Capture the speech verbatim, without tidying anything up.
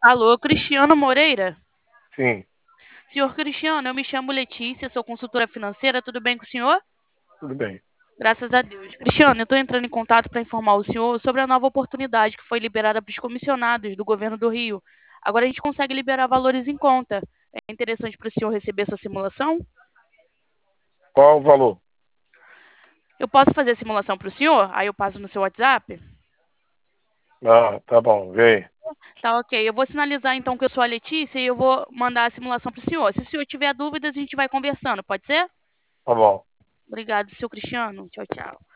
Alô, Cristiano Moreira? Sim, Senhor Cristiano, eu me chamo Letícia, sou consultora financeira, tudo bem com o senhor? tudo bem. Graças a Deus. Cristiano, eu estou entrando em contato para informar o senhor sobre a nova oportunidade que foi liberada para os comissionados do governo do Rio. Agora a gente consegue liberar valores em conta. É interessante para o senhor receber essa simulação? Qual o valor? Eu posso fazer a simulação para o senhor? Aí eu passo no seu WhatsApp? Ah, tá bom, vem. Tá ok. Eu vou sinalizar então que eu sou a Letícia e eu vou mandar a simulação para o senhor. Se o senhor tiver dúvidas, a gente vai conversando, pode ser? Tá bom. Obrigado, seu Cristiano. Tchau, tchau.